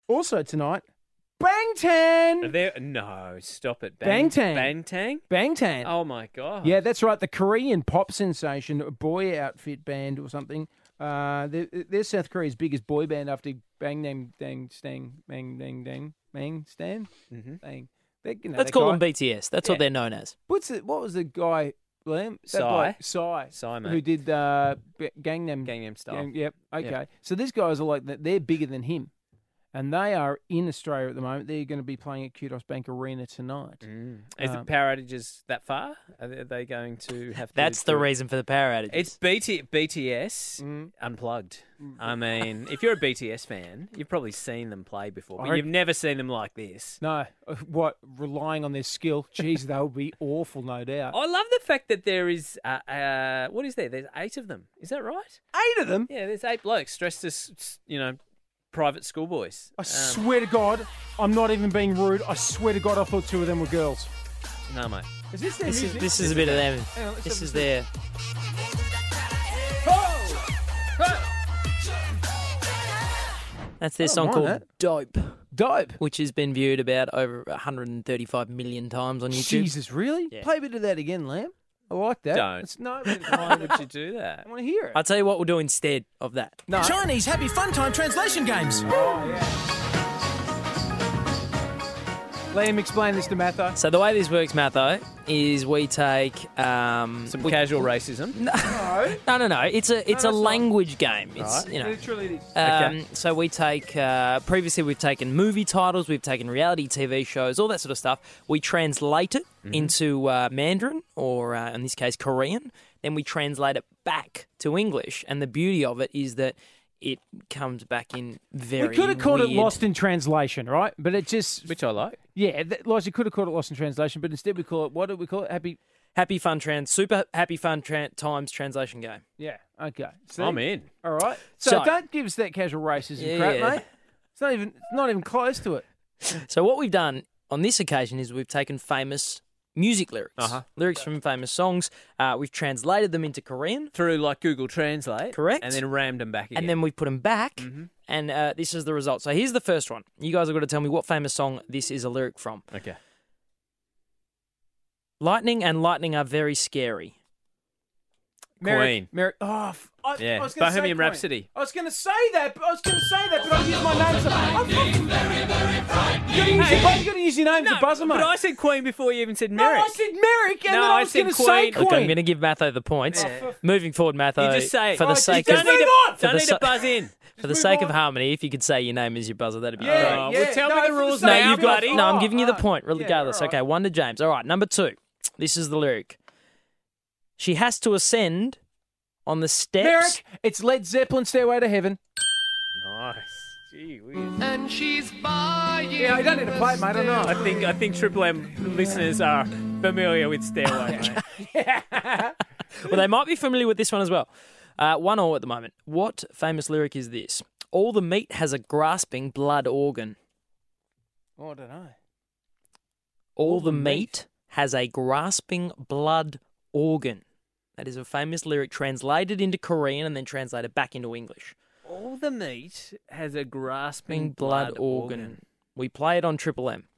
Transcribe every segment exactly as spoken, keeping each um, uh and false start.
Also tonight, Bangtan. Are there, no, stop it. Bangtan. Bangtan? Bangtan. Oh, my God. Yeah, that's right. The Korean pop sensation, a boy outfit band or something. Uh, they're, they're South Korea's biggest boy band after Bang Dang Dang Stang Bang Dang Dang Bang Stan. Mm-hmm. Bang. They, you know, Let's that call guy. them B T S. That's Yeah. what they're known as. What's the, what was the guy, Liam? That Psy. bloke, Psy. Psy, mate. Who did uh, B- Gangnam Gangnam Style. Gang- yep. Okay. Yep. So these guys are like they're bigger than him, and they are in Australia at the moment. They're going to be playing at Kudos Bank Arena tonight. Mm. Is Um, the power outages that far? Are they, are they going to have to... That's the do- reason for the power outages. It's B T, B T S Mm. unplugged. I mean, if you're a B T S fan, you've probably seen them play before, but I you've never seen them like this. No, uh, what relying on their skill? Geez, they'll be awful, no doubt. I love the fact that there is, uh, uh, what is there? There's eight of them. Is that right? Eight of them. Yeah, there's eight blokes dressed as, you know, private schoolboys. I Um, swear to God, I'm not even being rude. I swear to God, I thought two of them were girls. No, mate. Is this their This is, music? this is a bit of them. Hang on, let's This have a is listen. their... Oh! Oh! That's their I song don't called mind Dope, Dope. which has been viewed about over one hundred thirty-five million times on YouTube. Jesus, really? Yeah. Play a bit of that again, Lamb. I like that. Don't. It's, no, Why would you do that? I want to hear it. I'll tell you what we'll do instead of that. No. Chinese Happy Fun Time translation games. Oh, yeah. Liam, explain this to Matho. So the way this works, Matho, is we take... Um, Some we- casual racism. No. No, no, no. It's a it's No, a it's not. language game. It's, Right. you know... Literally it is. Um, Okay. So we take, uh, previously we've taken movie titles, we've taken reality T V shows, all that sort of stuff. We translate it into uh, Mandarin, or uh, in this case, Korean. Then we translate it back to English. And the beauty of it is that it comes back in very We could have called it weird- Lost in Translation, right? But it just... Which I like. Yeah, that, like, you could have called it Lost in Translation, but instead we call it... What did we call it? Happy... Happy Fun Trans, Super Happy Fun tran Times translation game. Yeah, okay. See? I'm in. All right. So, So- don't give us that casual racism Yeah, crap, yeah. mate. It's not even it's not even close to it. So what we've done on this occasion is we've taken famous music lyrics, Uh-huh. lyrics from famous songs. Uh, we've translated them into Korean, Through like Google Translate. Correct. And then rammed them back again. and then we put them back, Mm-hmm. and uh, this is the result. So here's the first one. You guys have got to tell me what famous song this is a lyric from. Okay. Lightning and lightning are very scary. Queen. Merrick. Oh, f- I, Yeah, I was gonna Bohemian say Queen. Rhapsody. I was going to say that, but I was going to say that, but I used my name to. I'm You're going to use your name No, to buzzer, mate. but I said Queen before you even said no, Merrick. I said Merrick, and No, then I I was said going to say Queen. Queen. Look, I'm going to give Matho the points. Yeah. Moving forward, Matho, You just say it. for the Oh, sake just of Don't need, move to, on. don't the need to sa- buzz in. for the move sake of on. harmony, if you could say your name as your buzzer, that'd be Yeah, great. Oh, yeah. well, tell no, me the for rules sake No, now, of you've got. buddy. No, I'm Oh, giving you the oh. point, Yeah, regardless. all right. Okay, one to James. All right, number two. This is the lyric. She has to ascend on the steps. Merrick, it's Led Zeppelin, Stairway to Heaven. Nice. Gee whiz. And she's buying. Yeah, I don't need to play it, mate. I know. I think I think Triple M listeners are familiar with Stairway. mate. Well, they might be familiar with this one as well. Uh, one all at the moment. What famous lyric is this? All the meat has a grasping blood organ. Oh, I don't know. All the meat has a grasping blood organ. That is a famous lyric translated into Korean and then translated back into English. All the meat has a grasping Grasping blood, organ. We play it on Triple M.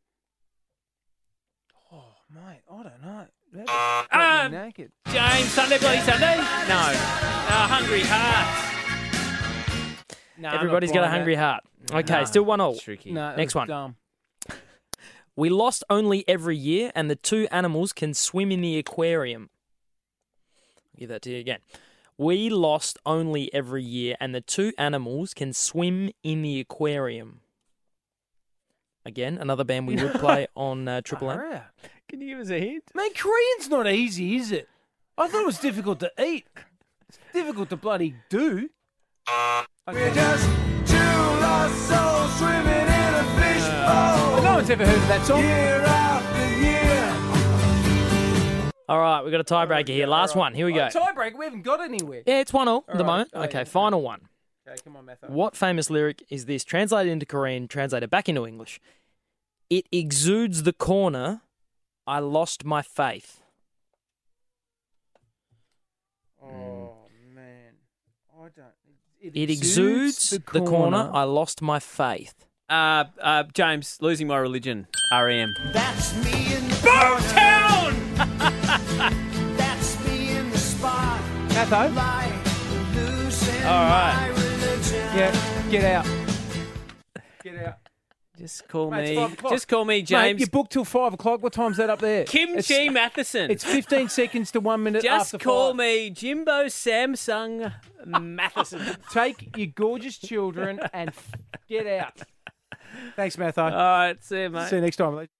Oh, mate, I don't know. That Ah! was naked. James, Sunday Bloody Sunday? No. Uh, Hungry Hearts. No, I'm not Everybody's got a blind, hungry mate. heart. Okay, Nah, still one all. it's tricky. No, that Next was one. Dumb. We lost only every year, and the two animals can swim in the aquarium. I'll give that to you again. We lost only every year, and the two animals can swim in the aquarium. Again, another band we would play on uh, Triple M. Alright. Can you give us a hint? Man, Korean's not easy, is it? I thought it was difficult to eat. It's difficult to bloody do. Okay. Just two lost souls swimming in a fishbowl. No one's ever heard of that song. Year after year. All right, we've got a tiebreaker here. Last one. Here we go. Oh, tiebreak, we haven't got anywhere. Yeah, it's one all at the All right. moment. Oh, Okay, yeah. final one. Okay, come on, Matthew. What famous lyric is this? Translated into Korean, translated back into English. It exudes the corner. I lost my faith. Oh, man. I don't... It exudes the corner. I lost my faith. Uh, uh, James, Losing My Religion, R E M. That's me in the Boomtown! That's me in the spot. Matho? Like losing All right. my religion. Yeah, get out. Get out. Just call Mate, it's me. five o'clock. Just call me Mate, James. you booked till five o'clock. What time's that up there? Kim It's- Chi Matheson. It's fifteen seconds to one minute Just after call five. me Jimbo Samsung Matheson. Take your gorgeous children and f- get out. Thanks, Matho. All right, see you, mate. See you next time.